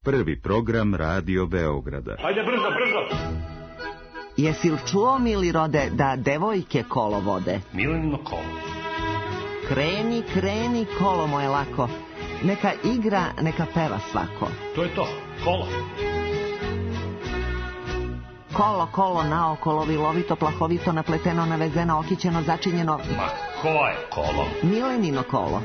Prvi program Radio Beograda. Ajde, brzo, brzo! Jesi li čuo, mili rode, da devojke kolo vode? Milenino kolo. Kreni, kreni, kolo moje lako. Neka igra, neka peva svako. To je to, kolo. Kolo, kolo, naokolo, vilovito, plahovito, napleteno, navezeno, okićeno, začinjeno. Ma ko je kolo? Milenino kolo.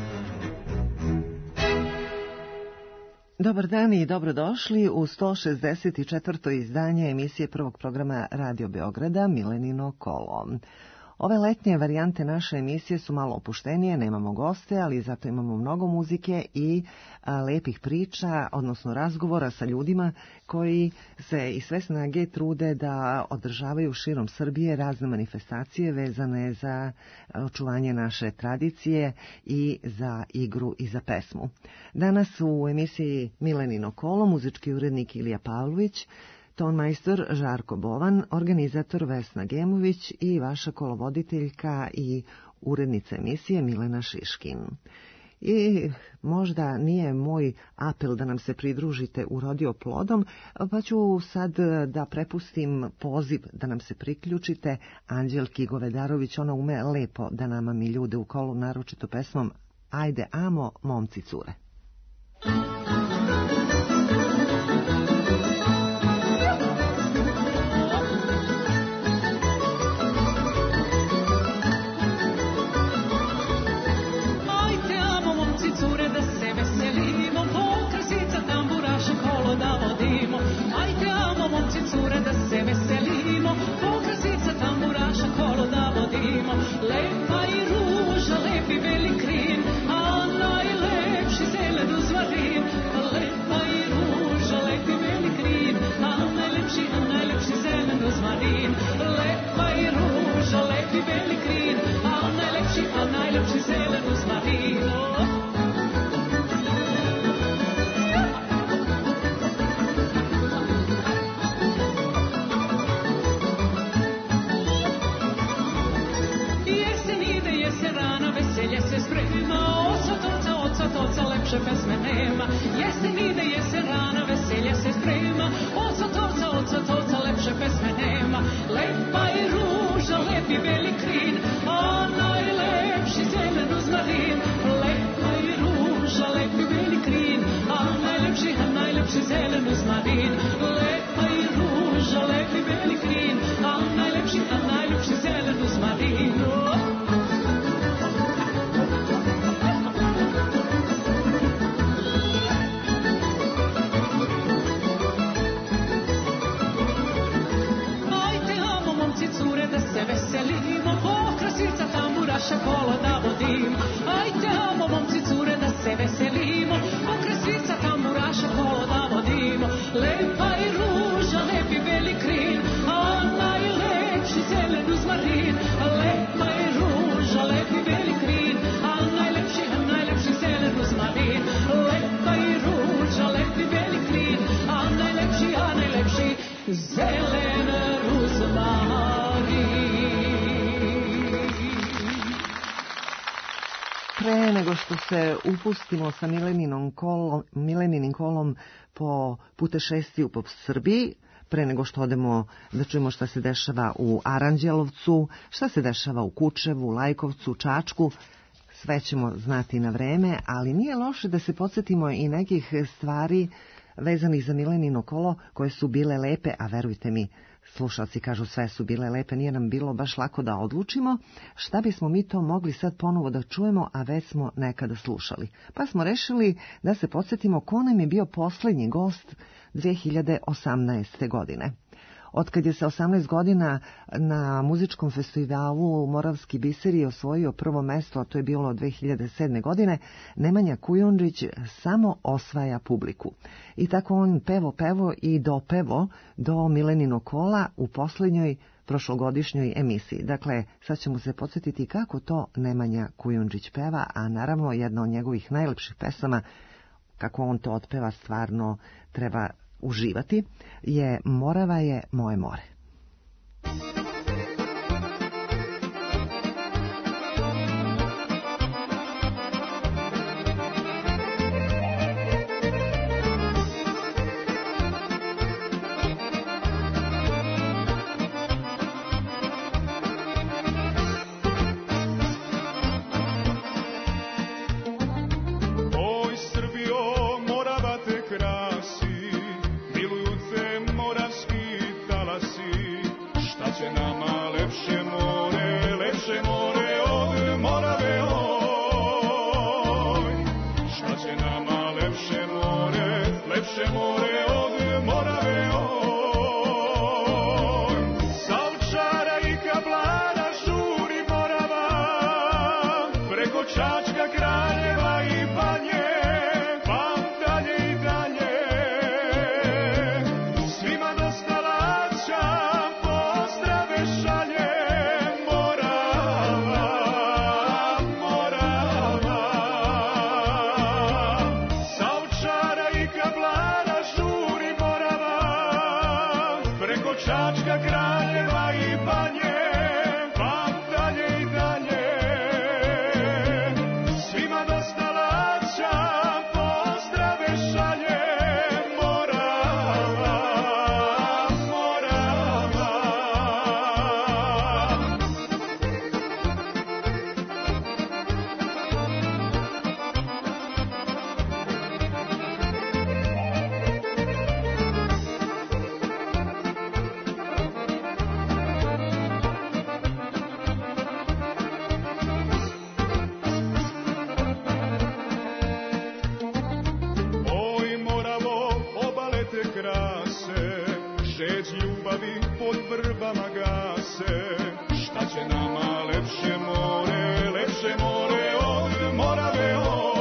Dobar dan i dobrodošli u 164. izdanje emisije prvog programa Radio Beograda Milenino kolo. Ove letnje varijante naše emisije su malo opuštenije, nemamo goste, ali zato imamo mnogo muzike i lepih priča, odnosno razgovora sa ljudima koji se i sve snage trude da održavaju širom Srbije razne manifestacije vezane za očuvanje naše tradicije i za igru i za pesmu. Danas u emisiji Milenino kolo muzički urednik Ilija Pavlović, tonmajstor Žarko Bovan, organizator Vesna Gemović i vaša kolovoditeljka i urednica emisije Milena Šiškin. I možda nije moj apel da nam se pridružite urodio plodom, pa ću sad da prepustim poziv da nam se priključite Anđelki Govedarović. Ona ume lepo da nama mi ljude u kolu, naročito pesmom Ajde amo, momci cure. Lepa i ruža, lepi beli krin, a najlepši zelen rozmarin. Lepa i ruža, lepi beli krin, a najlepši zelen rozmarin. Lepa i ruža, lepi beli krin, a najlepši zelen rozmarin. Lepše pesme nema, jesen ide, jesen rana, veselje se sprema. Oca torca, lepše pesme nema. Lepa i ruža, lepi beli krin, a najlepši zelen rozmarin. Lepa i ruža, lepi beli krin, a najlepši zelen rozmarin. Lepa i ruža, lepi beli krin, a najlepši zelen rozmarin. Kolo da vodim, ajde amo momci cure da se veselimo, pokraj svica tamburaša kolo da vodimo. Lepa i ruža, lepi beli krin, a najlepši zelen rozmarin. Lepa i ruža, lepi beli krin, a najlepši zelen rozmarin. Lepa i ruža, lepi beli krin, a najlepši zelen rozmarin. Pre nego što se upustimo sa Mileninim kolom po putešestviju po Srbiji, pre nego što odemo da čujemo šta se dešava u Aranđelovcu, šta se dešava u Kučevu, Lajkovcu, Čačku, sve ćemo znati na vreme, ali nije loše da se podsjetimo i nekih stvari vezanih za Milenino kolo koje su bile lepe, a verujte mi, slušalci kažu sve su bile lepe, nije nam bilo baš lako da odlučimo šta bismo mi to mogli sad ponovo da čujemo, a već smo nekada slušali. Pa smo rešili da se podsjetimo ko nam je bio poslednji gost 2018. godine. Otkad je se 18 godina na muzičkom festivalu Moravski biseri osvojio prvo mesto, a to je bilo 2007. godine, Nemanja Kujundžić samo osvaja publiku. I tako on pevo i dopevo do Milenino kola u poslednjoj prošlogodišnjoj emisiji. Dakle, sad ćemo se podsjetiti kako to Nemanja Kujundžić peva, a naravno jedna od njegovih najlepših pesama, kako on to otpeva, stvarno treba uživati, je Morava je moje more. krasi, miluju te moravski talasi. Šta će nama lepše more od Morave, oj. Šta će nama lepše more od Morave, oj. Sa Ovčara i Kablara žuri Morava, preko Čačka, Kraljeva i Banje, pa dalje i dalje. Svima dosta laća, pozdrave šalje Morava, Morava. Sa Ovčara i Kablara žuri Morava, preko Čačka, Kraljeva i Banje, pa dalje i dalje. Svima dosta laća, pozdrave šalje Morava, Morava. Oj Moravo, obale te krase, žeć ljubavi pod vrbama gase. Šta će nama lepše more od Morave,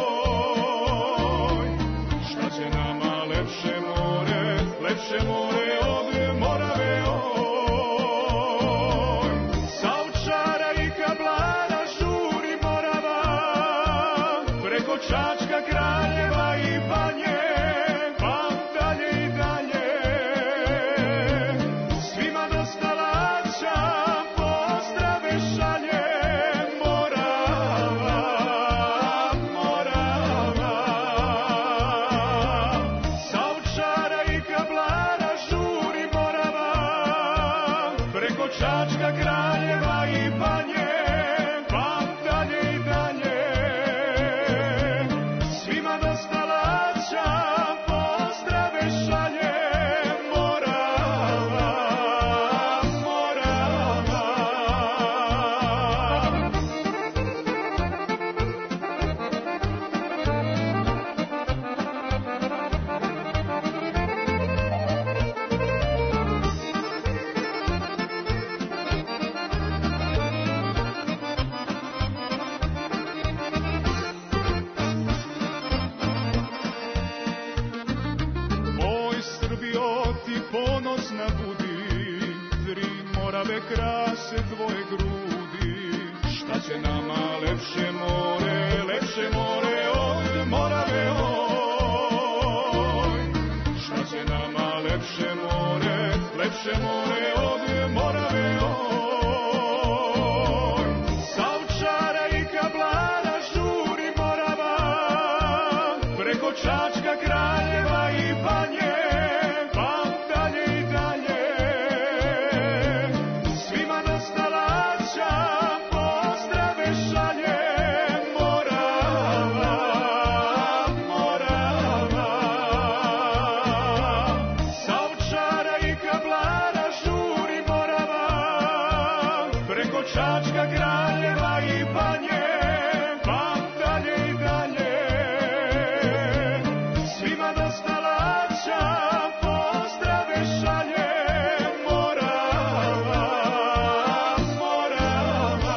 oj. Šta će nama lepše more od Morave, oj. Sa Ovčara i Kablara žuri Morava, preko Čačka, Kraljeva i Banje, pa dalje i dalje. Svima dosta laća, pozdrave šalje Morava, Morava. Sa Ovčara i Kablara žuri Morava, preko Čačka, Kraljeva i Banje, pa dalje i dalje. Svima dosta laća, pozdrave šalje Morava, Morava. Oj Srbijo, ti ponosna budi, tri Morave krase tvoje grudi. Šta će nama lepše more od Morave, oj. Šta će nama lepše more od Morave, oj. Sa Ovčara i Kablara žuri Morava, preko Čačka, Kraljeva i Banje, pa dalje i dalje. Svima dosta laća, pozdrave šalje Morava, Morava. Sa Ovčara i Kablara žuri Morava, preko Čačka, Kraljeva i Banje, pa dalje i dalje. Svima dosta laća, pozdrave šalje Morava, Morava.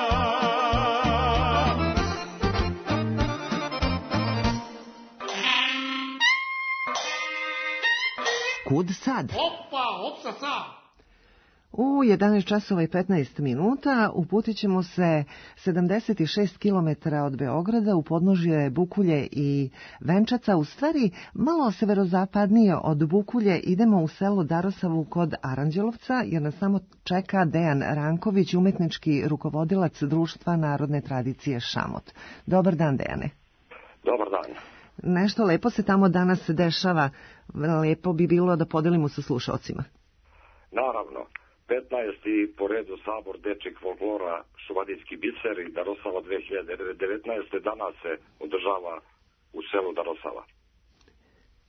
Kud sad? Opa, opsa sad. U 11 časova i 15 minuta uputit ćemo se 76 km od Beograda u podnožje Bukulje i Venčaca. U stvari, malo severozapadnije od Bukulje idemo u selo Darosavu kod Aranđelovca, jer nas samo čeka Dejan Ranković, umetnički rukovodilac Društva narodne tradicije Šamot. Dobar dan, Dejane. Dobar dan. Nešto lepo se tamo danas dešava. Lepo bi bilo da podelimo sa slušalcima. Naravno. 15. po redu sabor dečjeg folklora Šumadijski biser i Darosava 2019. danas se održava u selu Darosava.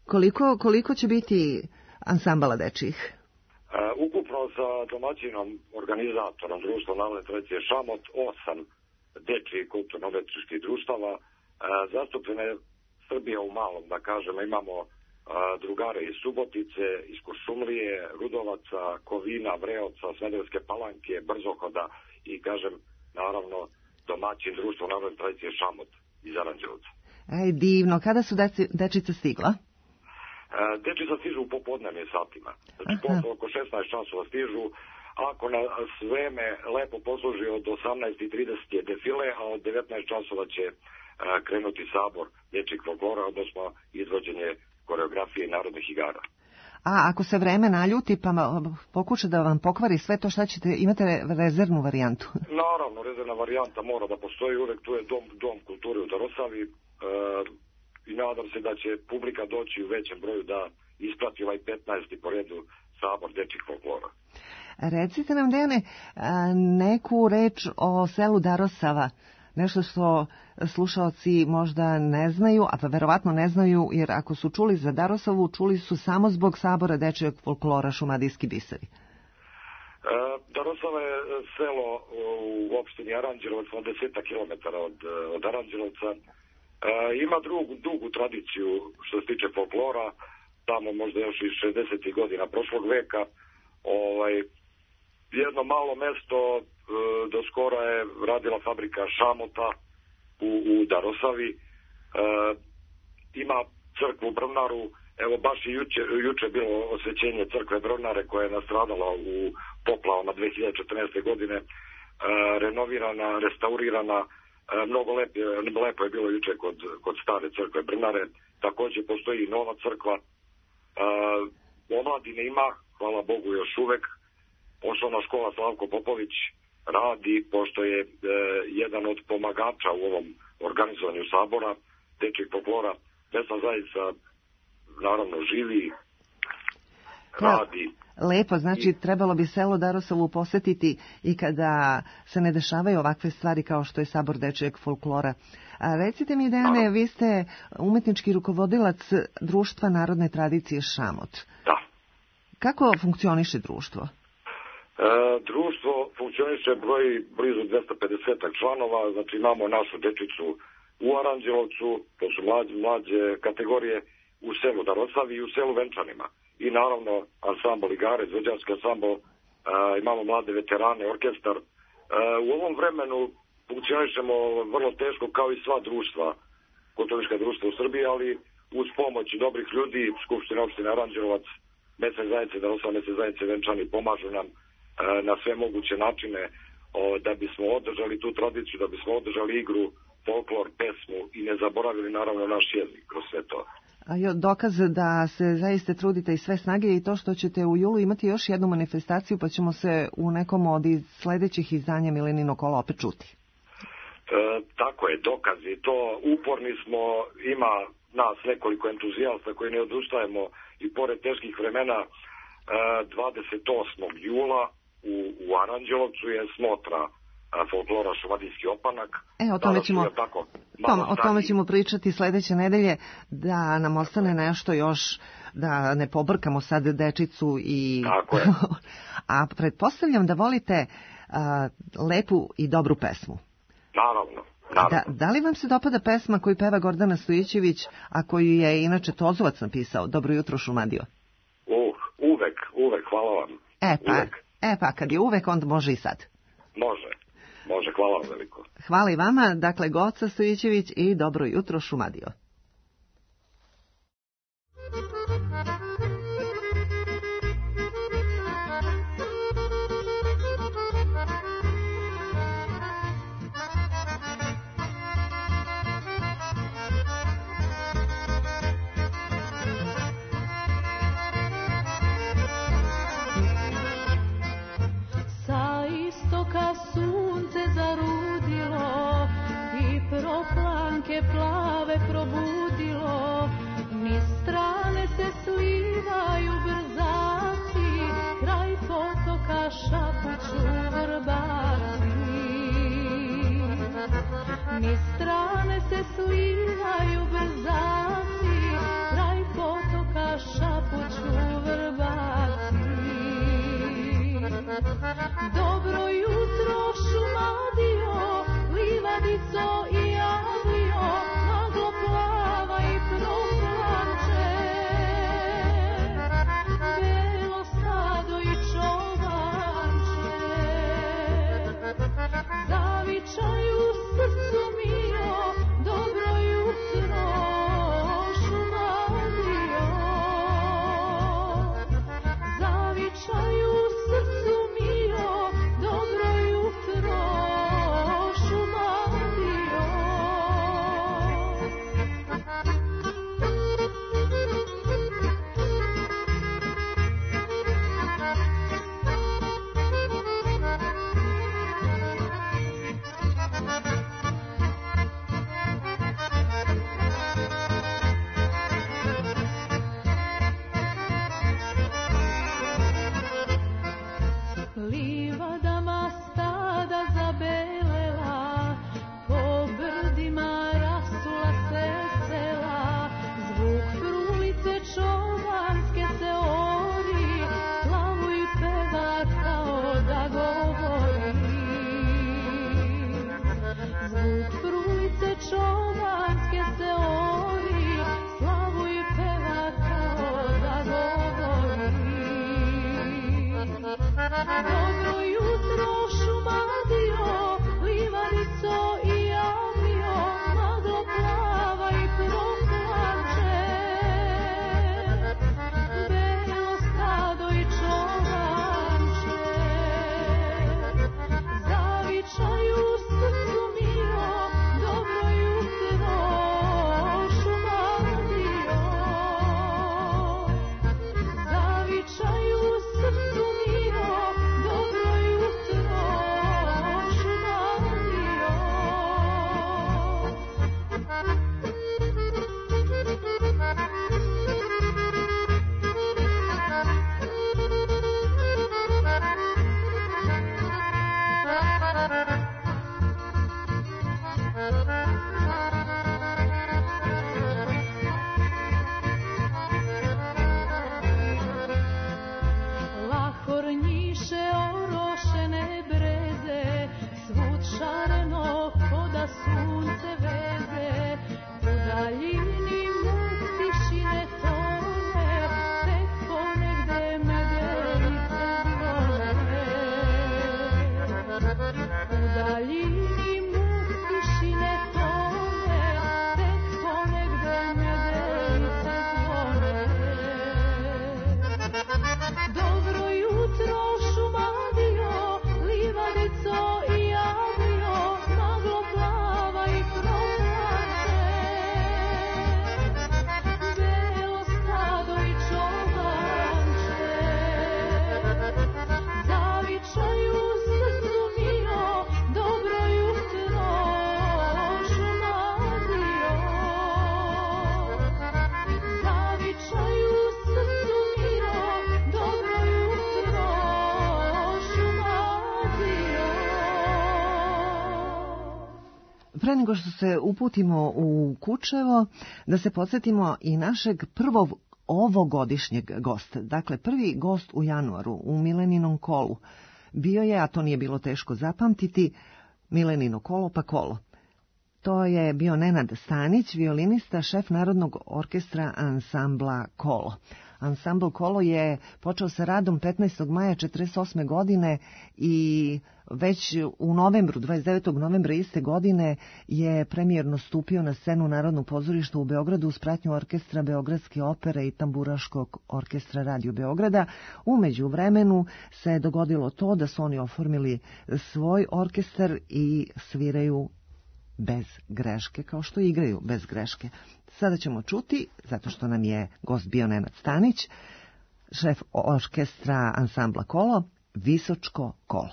Koliko će biti ansambala dečjih? Ukupno sa domaćinom organizatorom društva narodne tradicije Šamot 8 dečjih kulturno-umetničkih društava. Zastupljena je Srbija u malom, da kažemo, imamo drugare iz Subotice, iz Kuršumlije, Rudovaca, Kovina, Vreovca, Smederevske Palanke, Brzohoda i, kažem, naravno, domaćin društvo narodne tradicije Šamot iz Aranđelovca. Divno. Kada su dečica stigla? Dečica stižu u popodnevnim satima. Znači, posle oko 16 časova stižu. Ako nas vreme lepo posluži, od 18:30 je defile, a od 19 časova će krenuti sabor dečjeg folklora, odnosno izvođenje koreografije i narodnih igara. A ako se vreme naljuti pa pokuša da vam pokvari sve to, šta ćete, imate rezervnu varijantu? Naravno, rezervna varijanta mora da postoji uvek, tu je dom kulture u Darosavi i nadam se da će publika doći u većem broju da isprati ovaj 15. po redu sabor dečjih folklora. Recite nam, Dejane, neku reč o selu Darosava, nešto što slušaoci možda ne znaju, a verovatno ne znaju, jer ako su čuli za Darosavu, čuli su samo zbog sabora dečjeg folklora Šumadijski biseri. Darosava je selo u opštini Aranđelovac, 10 kilometara od Aranđelovca. Ima dugu tradiciju što se tiče folklora, tamo možda još iz 60. godina prošlog veka. Jedno malo mesto do skora je radila fabrika šamota u Darosavi. Ima crkvu Brvnaru, evo baš i juče bilo osvećenje crkve Brvnare koja je nastradala u poplavama 2014. godine, renovirana, restaurirana, mnogo lepo je bilo juče kod stare crkve Brvnare. Takođe postoji i nova crkva. Omladine ima, hvala Bogu, još uvek. Osnovna škola Slavko Popović radi, pošto je jedan od pomagača u ovom organizovanju sabora dečjeg folklora. Vesna Zajica naravno živi, radi. Lepo, znači trebalo bi selo Darosavu posetiti i kada se ne dešavaju ovakve stvari kao što je sabor dečjeg folklora. Recite mi, Dejane, vi ste umetnički rukovodilac društva narodne tradicije Šamot. Da. Kako funkcioniše društvo? Društvo funkcioniše, broji blizu 250 članova, znači imamo našu dečicu u Aranđelovcu, to su mlađe kategorije, u selu Darosavi i u selu Venčanima. I naravno ansambl igare, izvođački ansambl, imamo mlade veterane, orkestar. U ovom vremenu funkcionišemo vrlo teško kao i sva društva, kulturnička društva u Srbiji, ali uz pomoć dobrih ljudi, Skupština opštine Aranđelovac, mesne zajednice Darosava, mesne zajednice Venčani pomažu nam na sve moguće načine da bismo održali tu tradiciju, da bismo održali igru, folklor, pesmu i ne zaboravili naravno naš jezik kroz sve to. Dokaz da se zaista trudite i sve snage i to što ćete u julu imati još jednu manifestaciju, pa ćemo se u nekom od sledećih izdanja Milenino kolo opet čuti. Tako je, dokaz i to uporni smo, ima nas nekoliko entuzijasta koji ne odustajemo i pored teških vremena. 28. jula u Aranđelovcu je smotra folklora Šumadijski opanak. O tome ćemo pričati sledeće nedelje, da nam ostane nešto još, da ne pobrkamo sad dečicu i... Tako je. A pretpostavljam da volite lepu i dobru pesmu. Naravno. Da li vam se dopada pesma koju peva Gordana Stojićević, a koju je inače Tozovac napisao, Dobro jutro Šumadio? Uvek, hvala vam. Pa kad je uvek, onda može i sad. Može, hvala vam veliko. Hvala i vama, dakle Goca Stojićević i Dobro jutro Šumadio. Plave probudilo, ni strane se slivaju brzaci, kraj potoka šapuću vrbaci. Ni strane se slivaju brzaci, kraj potoka Dobro jutro Šumadija, livadico i avio, maglo plava i proplače. Belo stado i čobanče, zavičaju srcu mio, dobro jutro Šumadija. Zavičaju srcu mio, dobro jutro Šumadija. Lahornjiše orošene breze, svud šareno koda sunce veze, u daljini muk tišine tone, tek ponegde medelice zvone. U daljini muk tišine tone, tek ponegde medelice zvone. Dobro jutro Šumadija, livadico i avio, maglo plava i proplače. Belo stado i čobanče, zavičaju srcu mio, dobro jutro Šumadija. Zavičaju srcu mio, dobro jutro Šumadija. Pre nego što se uputimo u Kučevo, da se podsjetimo i našeg prvog ovogodišnjeg gosta. Dakle, prvi gost u januaru u Mileninom kolu bio je, a to nije bilo teško zapamtiti, Milenino kolo pa kolo. To je bio Nenad Stanić, violinista, šef Narodnog orkestra ansambla Kolo. Ansambl Kolo je počeo sa radom 15. maja 1948. godine i već u novembru, 29. novembra iste godine je premijerno stupio na scenu Narodnog pozorišta u Beogradu uz pratnju orkestra Beogradske opere i Tamburaškog orkestra Radio Beograda. U međuvremenu se dogodilo to da su oni oformili svoj orkestar i sviraju bez greške, kao što igraju bez greške. Sada ćemo čuti, zato što nam je gost bio Nenad Stanić, šef orkestra ansambla Kolo, Visočko kolo.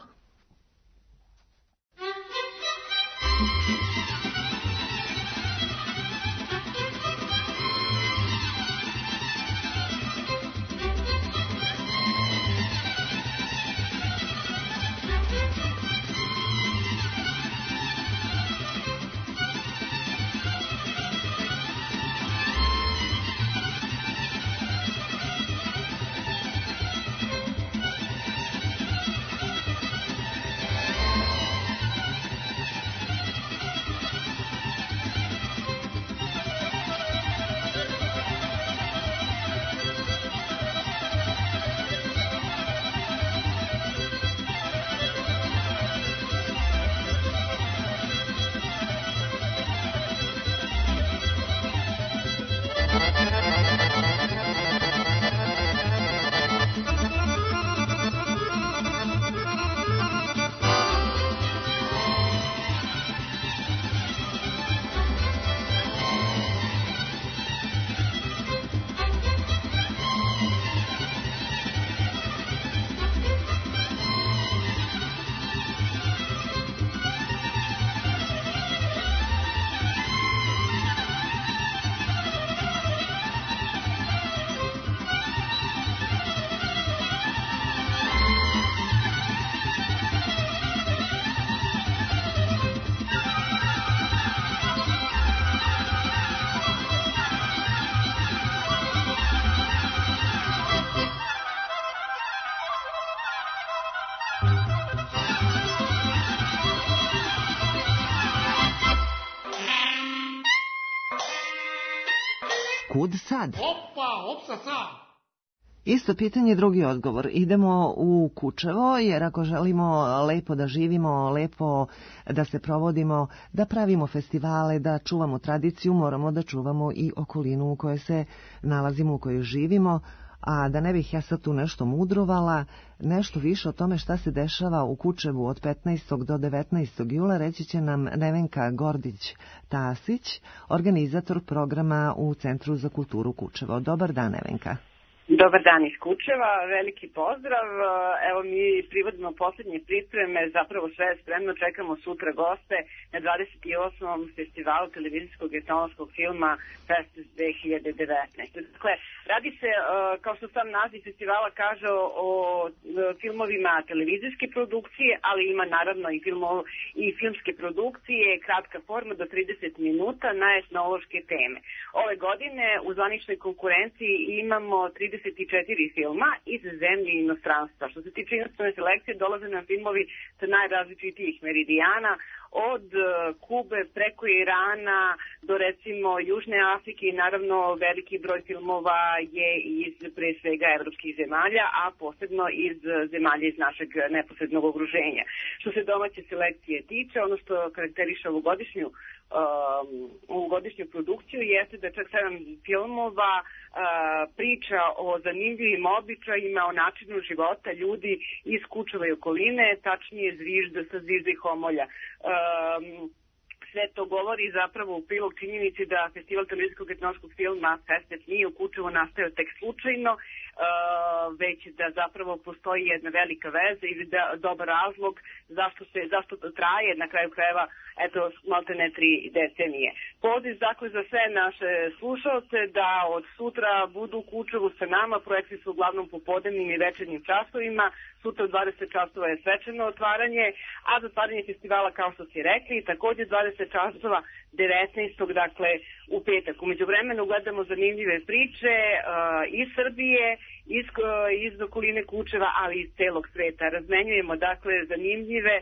Kud sad? Opa, opsa sad. Isto pitanje, drugi odgovor. Idemo u Kučevo, jer ako želimo lepo da živimo, lepo da se provodimo, da pravimo festivale, da čuvamo tradiciju, moramo da čuvamo i okolinu u kojoj se nalazimo, u kojoj živimo. A da ne bih ja sad tu nešto mudrovala, nešto više o tome šta se dešava u Kučevu od 15. do 19. jula reći će nam Nevenka Gordić-Tasić, organizator programa u Centru za kulturu Kučevo. Dobar dan, Nevenka. Dobar dan iz Kučeva, veliki pozdrav. Evo mi privodimo posljednje pripreme, zapravo sve je spremno, čekamo sutra goste na 28. festivalu televizijskog i etnološkog filma Fest 2019. Dakle, radi se, kao što sam naziv festivala kaže, o filmovima televizijske produkcije, ali ima naravno i filmske produkcije, kratka forma do 30 minuta na etnološke teme. Ove godine u zvaničnoj konkurenciji imamo 34 filma iz zemlje i inostranstva. Što se tiče inostrane selekcije, dolaze nam filmovi sa najrazličitijih meridijana, od Kube preko Irana do recimo Južne Afrike i naravno veliki broj filmova je iz pre svega evropskih zemalja, a posebno iz zemalja iz našeg neposrednog okruženja. Što se domaće selekcije tiče, ono što karakteriše ovogodišnju produkciju jeste da čak 7 filmova priča o zanimljivim običajima, o načinu života ljudi iz Kučeva i okoline, tačnije sa Zvižda i Homolja. Sve to govori zapravo u prilog činjenici da Festival televizijskog etnološkog filma Festet nije u Kučevu nastao tek slučajno, već da zapravo postoji jedna velika veza i dobar razlog zašto to traje, na kraju krajeva, eto, maltene 3 decenije. Poziv dakle za sve naše slušalce da od sutra budu u Kučevu sa nama, projekti su uglavnom popodnevnim i večernjim časovima, sutra u 20 časova je svečano otvaranje, a zatvaranje festivala, kao što si rekli, također 20 časova 19. dakle u petak. U međuvremenu gledamo zanimljive priče iz Srbije, iz okoline Kučeva, ali iz celog sveta. Razmenjujemo dakle zanimljive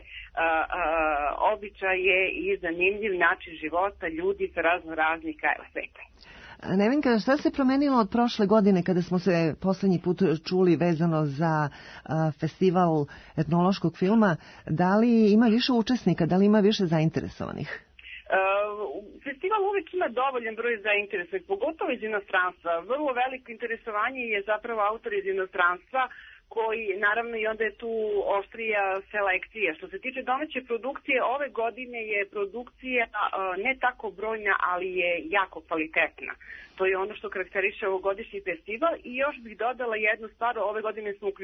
običaje i zanimljiv način života ljudi sa raznih krajeva sveta. Nevenka, šta se promenilo od prošle godine kada smo se posljednji put čuli vezano za festival etnološkog filma? Da li ima više učesnika, da li ima više zainteresovanih? Festival uvijek ima dovoljan broj zainteresovanih, pogotovo iz inostranstva. Vrlo veliko interesovanje je zapravo autor iz inostranstva, koji naravno i onda je tu oštrija selekcija. Što se tiče domaće produkcije, ove godine je produkcija ne tako brojna, ali je jako kvalitetna. To je ono što karakteriše ovogodišnji festival i još bih dodala jednu stvar, ove godine smo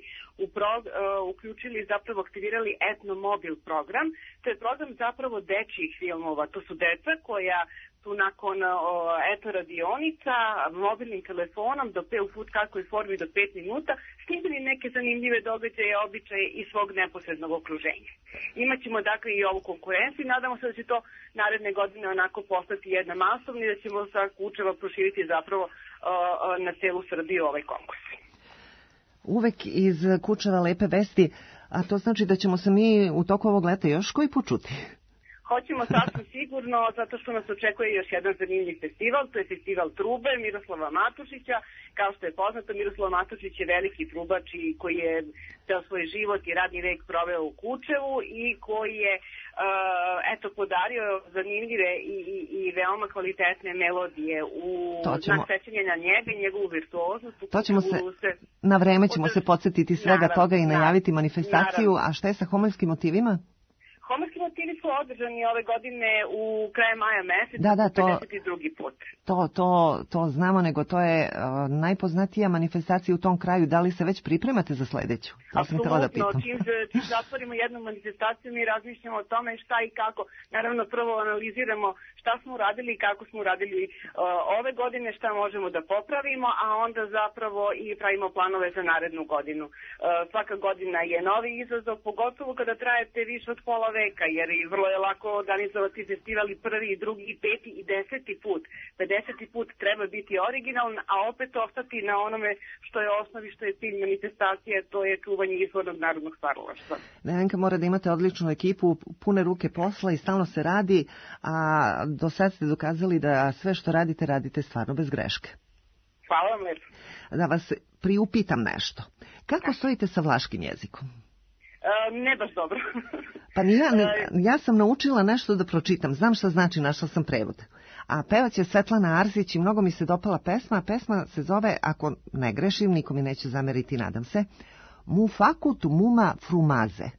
uključili, zapravo aktivirali etnomobil program. To je program zapravo dečjih filmova. To su deca koja su nakon radionica, mobilnim telefonom u futkakoj formi do 5 minuta snimili neke zanimljive događaje, običaje iz svog neposrednog okruženja. Imaćemo dakle i ovu konkurenciju i nadamo se da će to naredne godine onako postati jedna masovna i da ćemo sa Kučeva proširiti zapravo na celu Srbiju ovaj konkurs. Uvek iz Kučeva lepe vesti, a to znači da ćemo se mi u toku ovog leta još koji put čuti? Hoćemo sasvim sigurno, zato što nas očekuje još jedan zanimljiv festival, to je festival trube Miroslava Matušića. Kao što je poznato, Miroslav Matušić je veliki trubač koji je ceo svoj život i radni vek proveo u Kučevu i koji je podario zanimljive i veoma kvalitetne melodije u znak sećanja na njega i njegovu virtuoznost. Na vreme ćemo se podsjetiti svega toga i najaviti manifestaciju. A šta je sa homoljskim motivima? Homerski motivi su održani ove godine u kraju maja meseca, da, 52. put. To znamo, nego to je najpoznatija manifestacija u tom kraju. Da li se već pripremate za sledeću? Apsolutno, čim zatvorimo jednu manifestaciju mi razmišljamo o tome šta i kako. Naravno, prvo analiziramo šta smo uradili i kako smo uradili ove godine, šta možemo da popravimo, a onda zapravo i pravimo planove za narednu godinu. Svaka godina je novi izazov, pogotovo kada trajete više od pola veka, jer i vrlo je lako organizovati festival i prvi, i drugi, i peti, i 10. put. 50. put treba biti originalan, a opet ostati na onome što je osnovi, što je cilj manifestacije, to je čuvanje izvornog narodnog stvaralaštva. Nevenka, mora da imate odličnu ekipu, pune ruke posla i stalno se radi, a do sad ste dokazali da sve što radite stvarno bez greške. Hvala vam lepo. da vas priupitam nešto. Kako stojite sa vlaškim jezikom? Ne baš dobro. Pa ja sam naučila nešto da pročitam. Znam šta znači, našla sam prevod. A pevač je Svetlana Arsić i mnogo mi se dopala pesma. Pesma se zove, ako ne grešim, niko mi neće zameriti, nadam se, Mu fakut muma frumaze.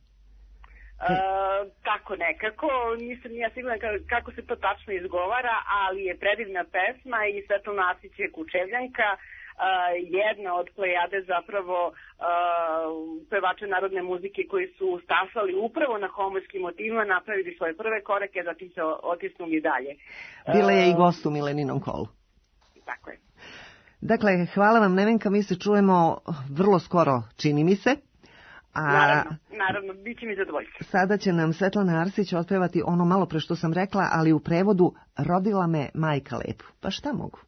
Tako nekako, nisam ja sigurna kako se to tačno izgovara, ali je predivna pesma i Svetlana Arsić je Kučevljanka, jedna od plejade zapravo pevača narodne muzike koji su stasali upravo na homoljskim motivima, napravili svoje prve korake, zatim se otisnuli dalje. Bila je i gost u Mileninom kolu. Tako je. Dakle, hvala vam, Nevenka, mi se čujemo vrlo skoro, čini mi se. Naravno, bit će mi zadovoljstvo. Sada će nam Svetlana Arsić otpevati ono malo pre što sam rekla, ali u prevodu Rodila me majka lepo. Pa šta mogu?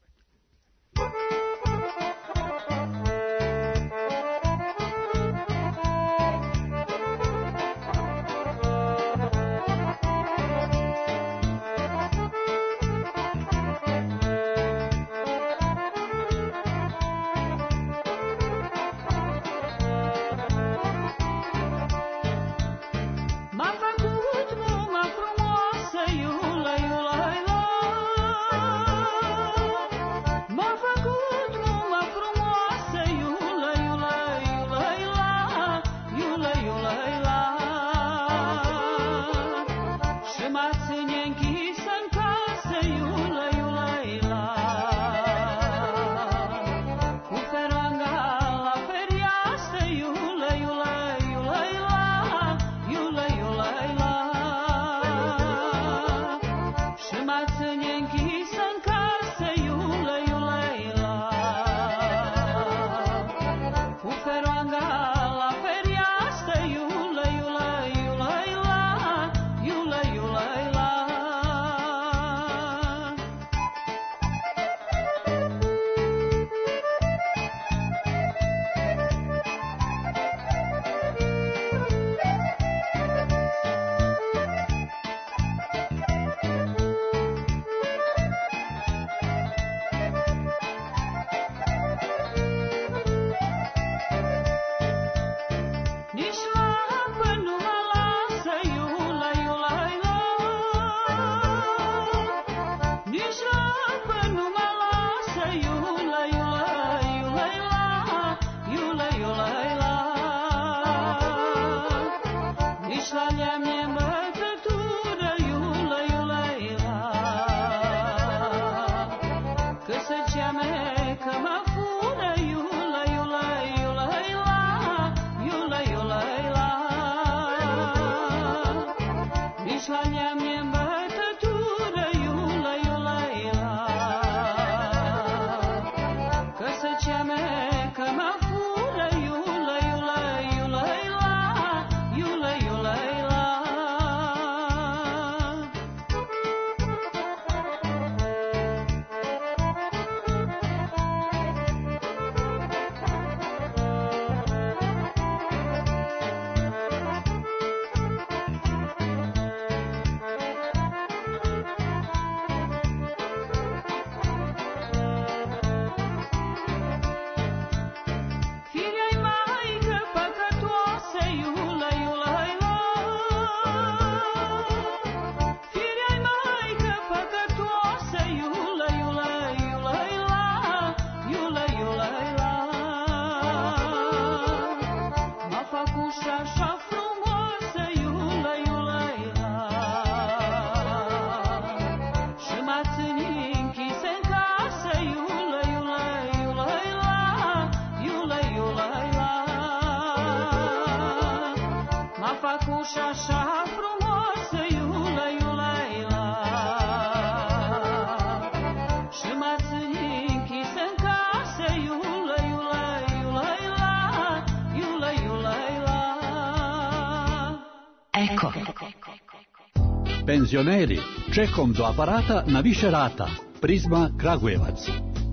Penzioneri, čekom do aparata na više rata. Prizma Kragujevac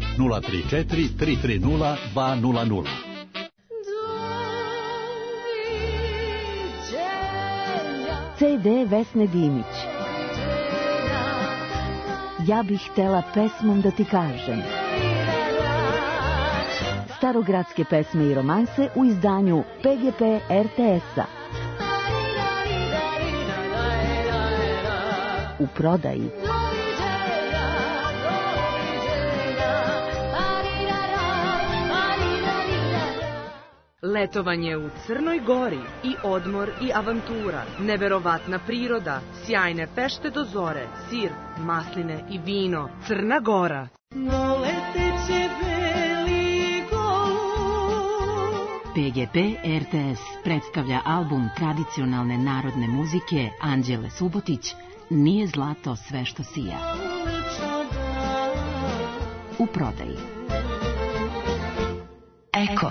034 330 200. CD Vesne Dimić. Ja bih htela pesmom da ti kažem. Starogradske pesme i romanse u izdanju PGP RTS-a. U prodaji. Letovanje u Crnoj Gori i odmor i avantura, neverovatna priroda, sjajne fešte do zore, sir, masline i vino. Crna Gora. PGP RTS predstavlja album tradicionalne narodne muzike Anđele Subotić Nije zlato sve što sija. U prodaji. Eko.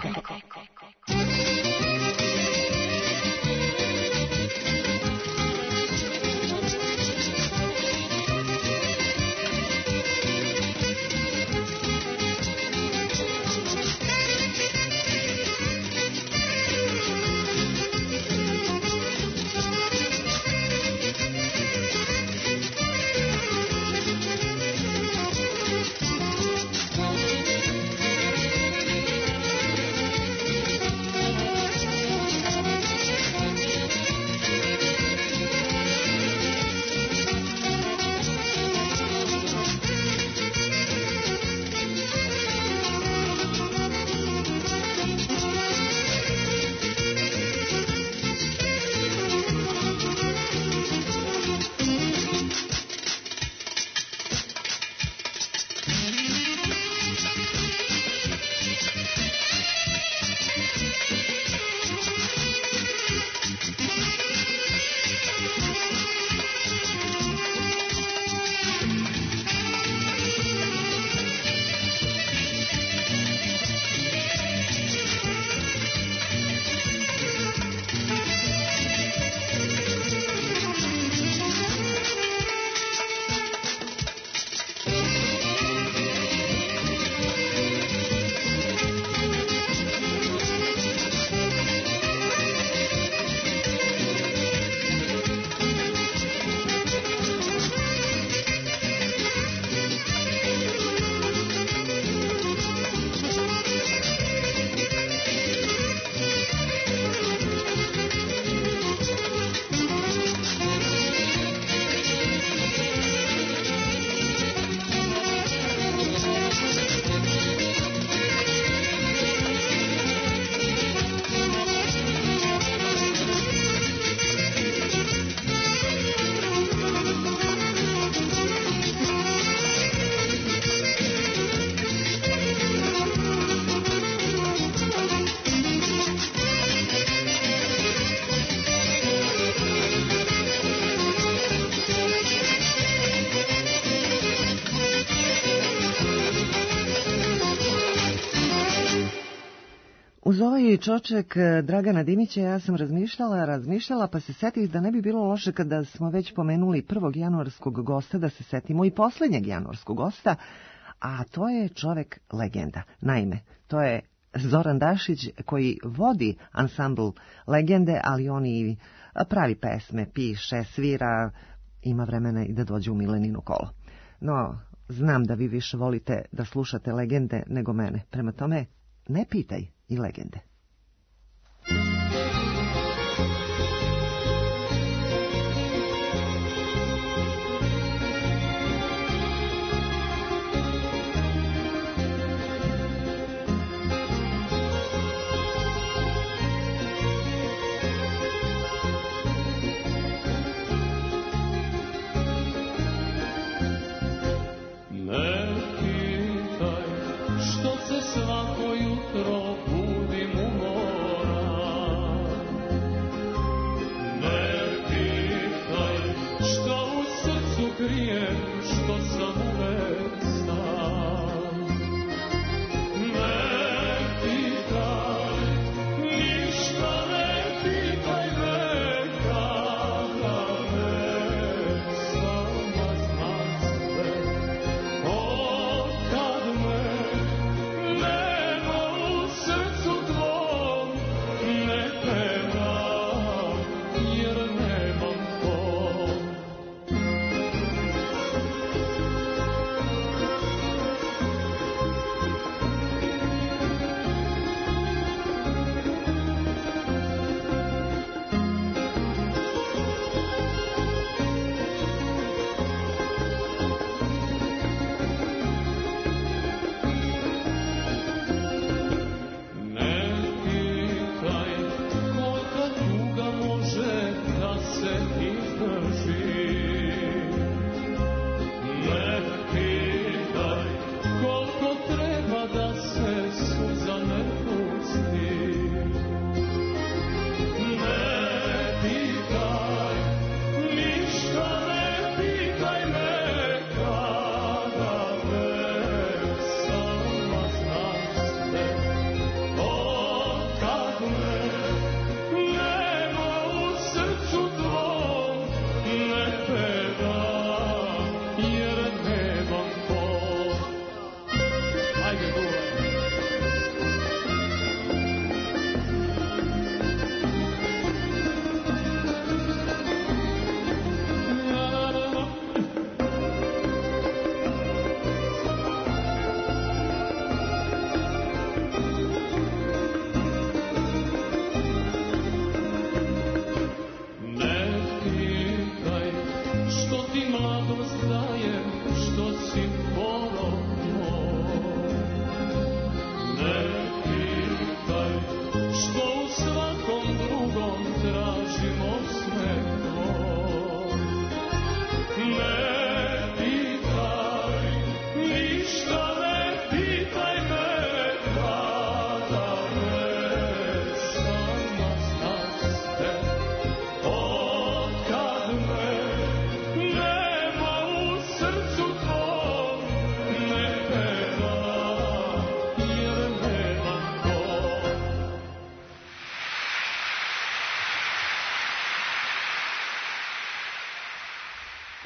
Uz ovaj čoček Dragana Dimića ja sam razmišljala, pa se setih da ne bi bilo loše kada smo već pomenuli 1. januarskog gosta, da se setimo i poslednjeg januarskog gosta, a to je čovek legenda. Naime, to je Zoran Dašić koji vodi ansambl Legende, ali on i pravi pesme, piše, svira, ima vremena i da dođe u Milenino kolo. No, znam da vi više volite da slušate legende nego mene, prema tome ne pitaj i legende. Ne pitaj što se svako jutro budim u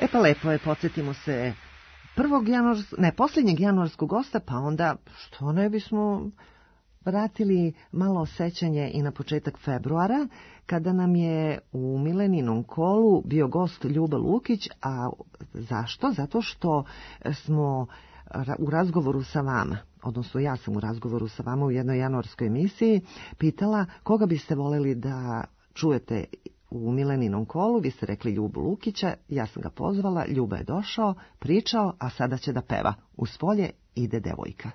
E pa lepo je, podsjetimo se posljednjeg januarskog gosta, pa onda što ne bismo vratili malo sećanje i na početak februara, kada nam je u Mileninom kolu bio gost Ljuba Lukić, a zašto? Zato što smo u razgovoru sa vama, odnosno ja sam u razgovoru sa vama u jednoj januarskoj emisiji, pitala koga biste voljeli da čujete u Mileninom kolu. Vi ste rekli Ljubu Lukića, ja sam ga pozvala, Ljuba je došao, pričao, a sada će da peva. Uz polje ide devojka.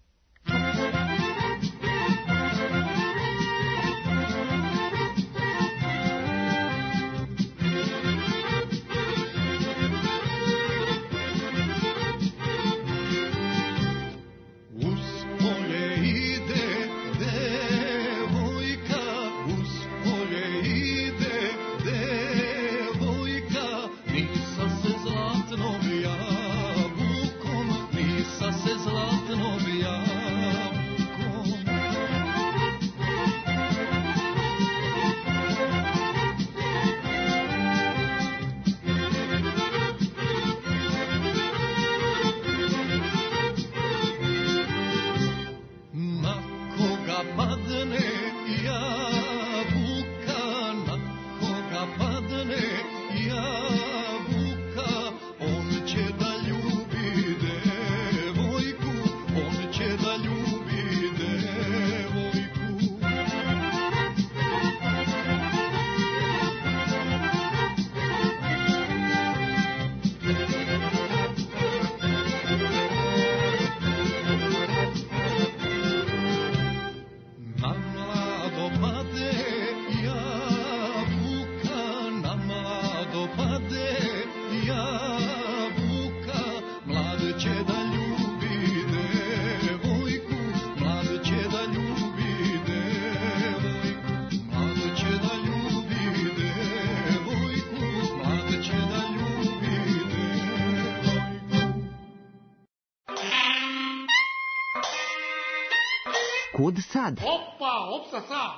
Kud sad? Opsa sad!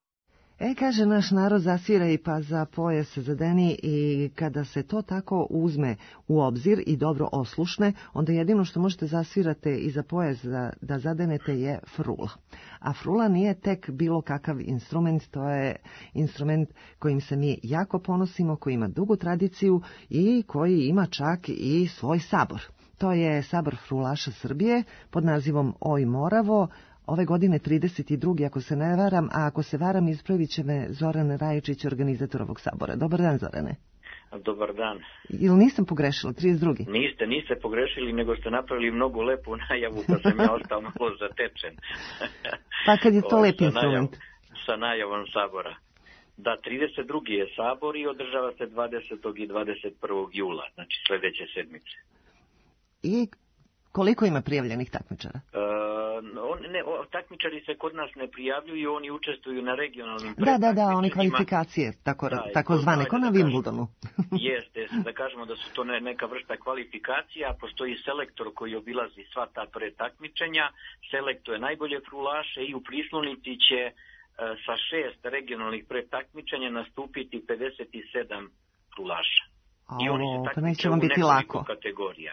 Kaže naš narod, zasviraj pa za pojas zadeni, i kada se to tako uzme u obzir i dobro oslušne, onda jedino što možete zasvirate i za pojas da zadenete je frula. A frula nije tek bilo kakav instrument, to je instrument kojim se mi jako ponosimo, koji ima dugu tradiciju i koji ima čak i svoj sabor. To je Sabor frulaša Srbije pod nazivom Oj Moravo, ove godine 32. ako se ne varam, a ako se varam ispravit će me Zoran Rajičić, organizator ovog sabora. Dobar dan, Zorane. Dobar dan. Ili nisam pogrešila, 32. Niste pogrešili, nego ste napravili mnogo lepu najavu, pa sam ja ostao malo zatečen. Pa kad je to lep instrument. Sa najavom sabora. Da, 32. je sabor i održava se 20. i 21. jula, znači sljedeće sedmice. I koliko ima prijavljenih takmičara? Takmičari se kod nas ne prijavljuju, oni učestvuju na regionalnim Da, oni kvalifikacije, tako zvane, ko na Wimbledonu. Jeste, da kažemo da su to neka vrsta kvalifikacija, postoji selektor koji obilazi sva ta pretakmičenja, selektuje najbolje frulaše i u Prislonici će sa 6 regionalnih pretakmičenja nastupiti 57 frulaša. I oni se takmiče u nekoliko kategorija.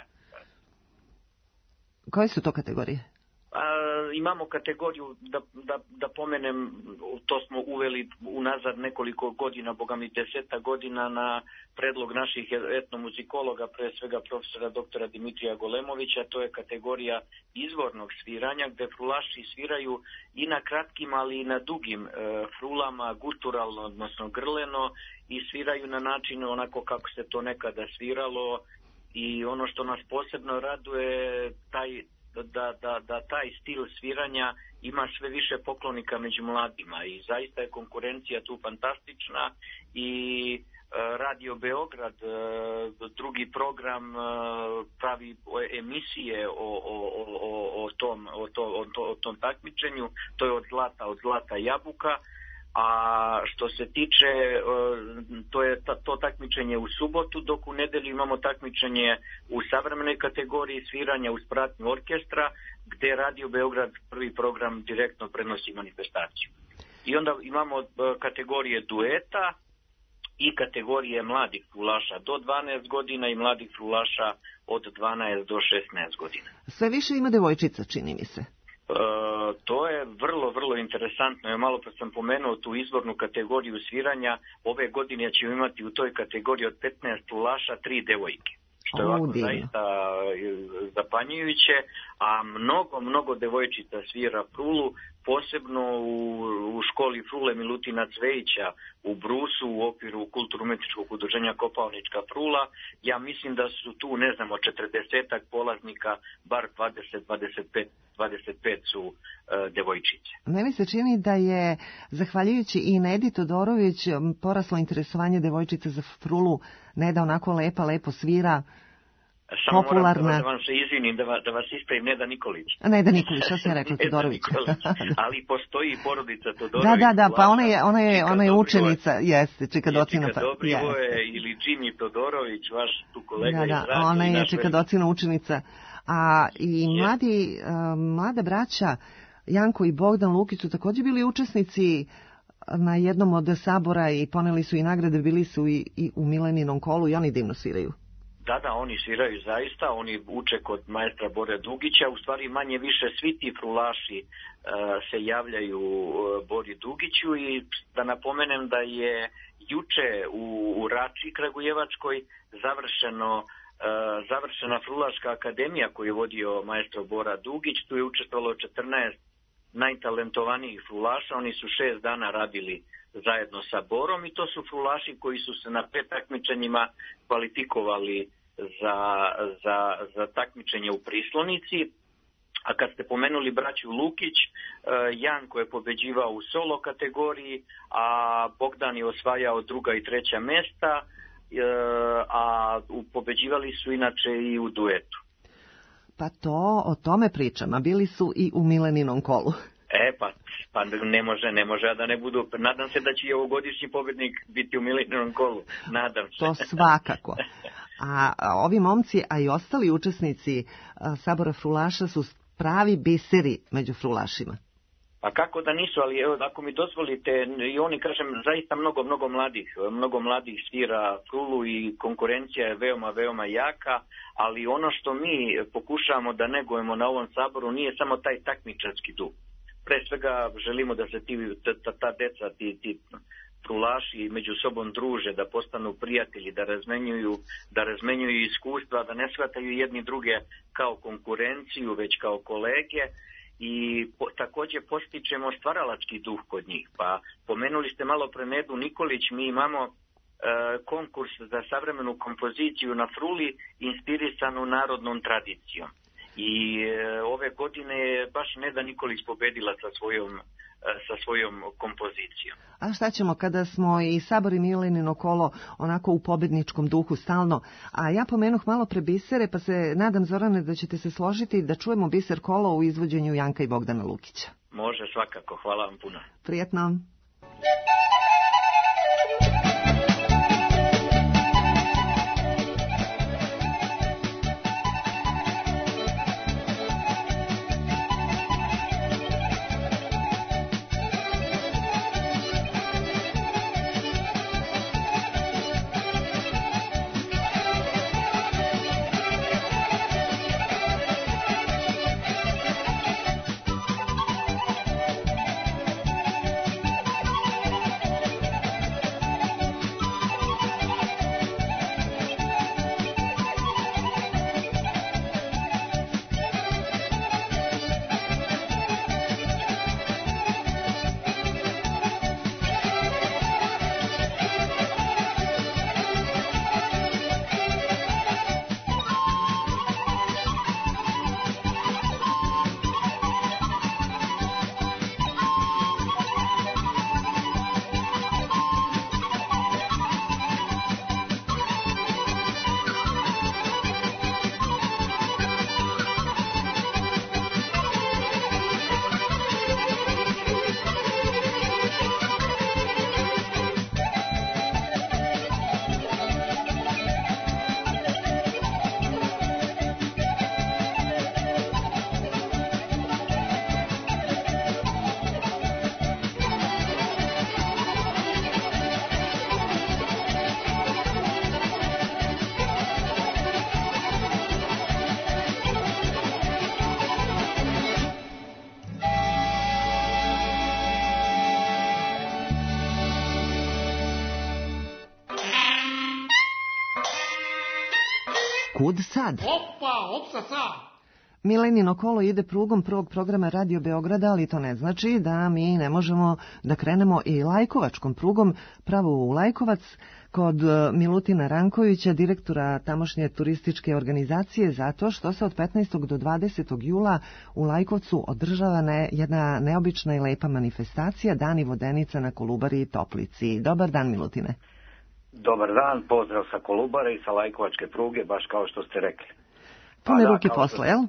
Koje su to kategorije? Imamo kategoriju, da pomenem, to smo uveli unazad nekoliko godina, boga mi 10 godina, na predlog naših etnomuzikologa, pre svega profesora doktora Dimitrija Golemovića. To je kategorija izvornog sviranja, gde frulaši sviraju i na kratkim, ali i na dugim frulama, guturalno, odnosno grleno, i sviraju na način onako kako se to nekada sviralo. I ono što nas posebno raduje, da taj stil sviranja ima sve više poklonika među mladima i zaista je konkurencija tu fantastična. I Radio Beograd, drugi program, pravi emisije o tom takmičenju. To je od zlata jabuka. A što se tiče, to takmičenje u subotu, dok u nedelju imamo takmičenje u savremenoj kategoriji sviranja uz pratnju orkestra, gde Radio Beograd, prvi program, direktno prenosi manifestaciju. I onda imamo kategorije dueta, i kategorije mladih frulaša do 12 godina i mladih frulaša od 12 do 16 godina. Sve više ima devojčica, čini mi se. To je vrlo interesantno. Ja malo sam pomenuo tu izvornu kategoriju sviranja. Ove godine ćemo imati u toj kategoriji od 15 frulaša 3 devojke. Što je ovako zaista zapanjujuće, a mnogo devojčica svira frulu, posebno u školi Frule Milutina Cvejića u Brusu u okviru Kulturno-umetničkog udruženja Kopaonička frula. Ja mislim da su tu, ne znam, od 40 polaznika, bar 25 su devojčice. Meni se čini da je, zahvaljujući i Nedi Todorović, poraslo interesovanje devojčice za frulu. Neda onako lepo svira, samo popularna. Moram da vam se izvinim, da vas ispravim, Neda Nikolić. Neda Nikolić, što sam rekla, Todorović. Ali postoji porodica Todorović. Da, pa ona je učenica, jeste, Čika Docina. Čika Dobrivoje ili Jimmy Todorović, vaš tu kolega iz radija. Ona je Čika Docina učenica. A i mlada braća Janko i Bogdan Lukić su također bili učesnici na jednom od sabora i poneli su i nagrade, bili su i u Mileninom kolu i oni divno sviraju. Da, oni sviraju zaista, oni uče kod maestra Bore Dugića, u stvari manje više svi ti frulaši se javljaju Bori Dugiću i da napomenem da je juče u Rači Kragujevačkoj završena frulaška akademija koju je vodio maestro Bora Dugić. Tu je učestvovalo 14 najtalentovanijih frulaša, oni su 6 dana radili zajedno sa Borom i to su frulaši koji su se na 5 takmičenjima kvalifikovali za takmičenje u Prislonici. A kad ste pomenuli braću Lukić, Janko je pobeđivao u solo kategoriji, a Bogdan je osvajao 2. i 3. mesta, a pobeđivali su inače i u duetu. Pa o tome pričam, a bili su i u Mileninom kolu. Pa ne može, a da ne budu. Nadam se da će i ovogodišnji pobednik biti u Mileninom kolu. Nadam se. To svakako. A ovi momci, a i ostali učesnici sabora frulaša su pravi biseri među frulašima. Pa kako da nisu, ali evo, ako mi dozvolite, i oni, kažem, zaista mnogo mladih svira frulu i konkurencija je veoma jaka, ali ono što mi pokušavamo da negujemo na ovom saboru nije samo taj takmičarski duh. Pre svega želimo da se ta deca, ti frulaši među sobom druže, da postanu prijatelji, da razmenjuju iskustva, da ne shvataju jedni druge kao konkurenciju, već kao kolege. I također postičemo stvaralački duh kod njih. Pa pomenuli ste malo pre Nedu Nikolić, mi imamo konkurs za savremenu kompoziciju na fruli inspirisanu narodnom tradicijom. I ove godine je baš Neda Nikolić pobedila sa svojom kompozicijom. A šta ćemo kada smo i sabor i Milenino kolo onako u pobedničkom duhu stalno? A ja pomenuh malo pre bisere, pa se nadam, Zorane, da ćete se složiti da čujemo biser kolo u izvođenju Janka i Bogdana Lukića. Može, svakako. Hvala vam puno. Prijetno. kud sad? Opa, sad. Milenino kolo ide prugom prvog programa Radio Beograda, ali to ne znači da mi ne možemo da krenemo i lajkovačkom prugom pravo u Lajkovac kod Milutina Rankovića, direktora tamošnje turističke organizacije, zato što se od 15. do 20. jula u Lajkovcu održava jedna neobična i lepa manifestacija Dani vodenica na Kolubari i Toplici. Dobar dan, Milutine. Dobar dan, pozdrav sa Kolubare i sa Lajkovačke pruge, baš kao što ste rekli. Pune ruke posla, jel?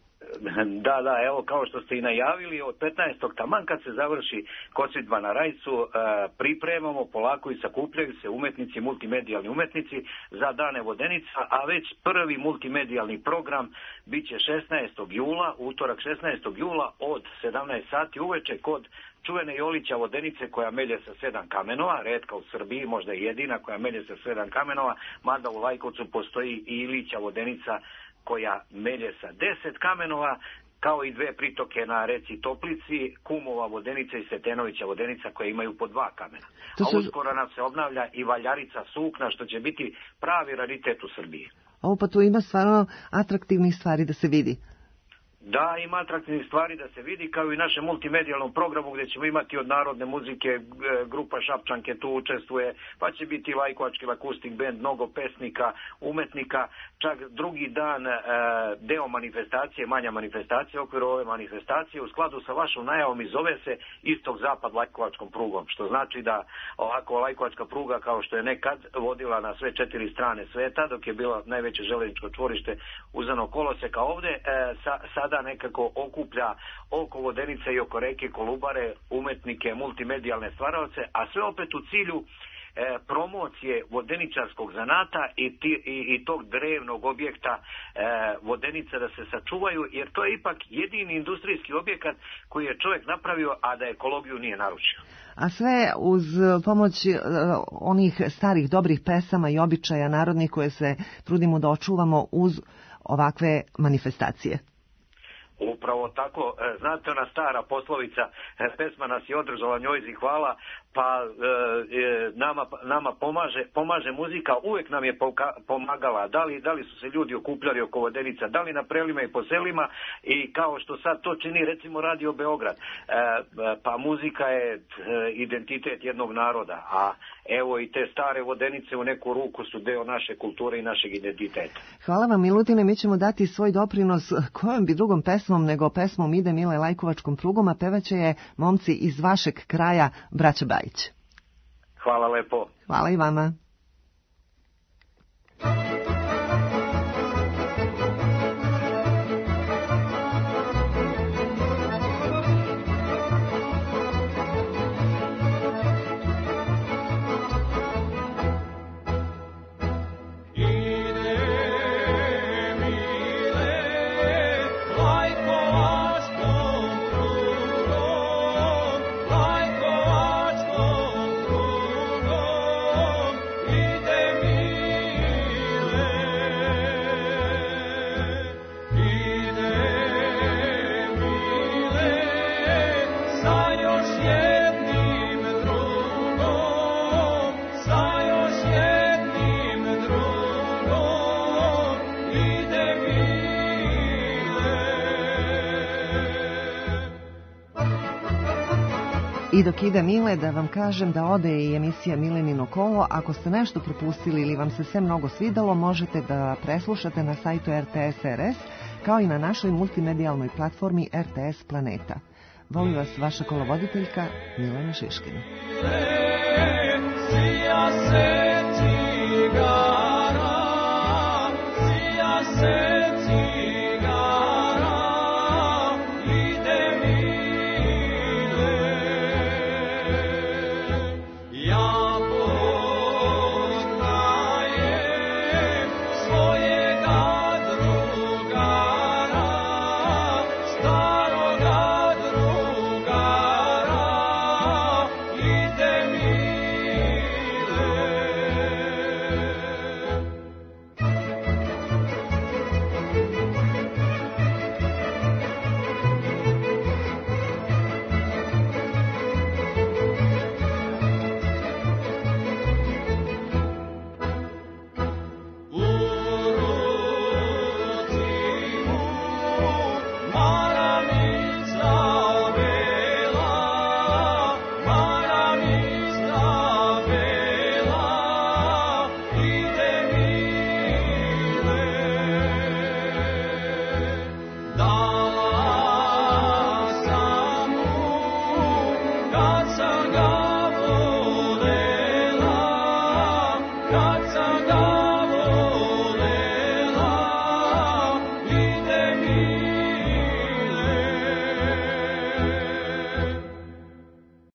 Da, evo kao što ste i najavili, od 15. taman kad se završi kosidba na Rajcu, pripremamo polako i sakupljaju se umetnici, multimedijalni umetnici za Dane vodenica, a već prvi multimedijalni program bit će 16. jula, utorak 16. jula od 17 sati uveče kod čuvene Jolića vodenice koja melje sa 7 kamenova, retka u Srbiji, možda i jedina koja melje sa 7 kamenova, mada u Lajkovcu postoji i Ilića vodenica koja melje sa 10 kamenova, kao i 2 pritoke na reci Toplici, Kumova vodenica i Svetenovića vodenica koje imaju po 2 kamena. A uskoro nam se obnavlja i Valjarica sukna, što će biti pravi raritet u Srbiji. Ovo pa tu ima stvarno atraktivnih stvari da se vidi. Da, ima atraktivnih stvari da se vidi, kao i našem multimedijalnom programu gdje ćemo imati od narodne muzike, grupa Šapčanke tu učestvuje, pa će biti Lajkovački akustik band, mnogo pesnika, umetnika, čak drugi dan deo manifestacije, manja manifestacija, u okviru ove manifestacije, u skladu sa vašom najavom i zove se Istok Zapad Lajkovačkom prugom, što znači da ovako Lajkovačka pruga, kao što je nekad vodila na sve 4 strane sveta, dok je bilo najveće željezničko čvorište uzano koloseka ovde, sada nekako okuplja oko vodenice i oko reke Kolubare umetnike, multimedijalne stvaraoce, a sve opet u cilju promocije vodeničarskog zanata i tog drevnog objekta vodenica da se sačuvaju, jer to je ipak jedini industrijski objekat koji je čovjek napravio, a da ekologiju nije narušio. A sve uz pomoć onih starih dobrih pesama i običaja narodnih koje se trudimo da očuvamo uz ovakve manifestacije. Upravo tako, znate ona stara poslovica, pesma nas je održala, njoj zi hvala, pa nama pomaže muzika, uvijek nam je pomagala, da li su se ljudi okupljali oko vodenica, da li na prelima i po selima, i kao što sad to čini recimo Radio Beograd, pa muzika je identitet jednog naroda, a evo i te stare vodenice u neku ruku su deo naše kulture i našeg identiteta. Hvala vam, Milutine, mi ćemo dati svoj doprinos kojom bi drugom pesmom nego pesmom Ide Mile Lajkovačkom prugom, a pevaće je momci iz vašeg kraja, braća Bajić. Hvala lepo. Hvala i vama. I dok ide Mile, da vam kažem da ode i emisija Milenino kolo. Ako ste nešto propustili ili vam se sve mnogo svidalo, možete da preslušate na sajtu RTS RS, kao i na našoj multimedijalnoj platformi RTS Planeta. Voli vas vaša kolovoditeljka Milena Šiškin.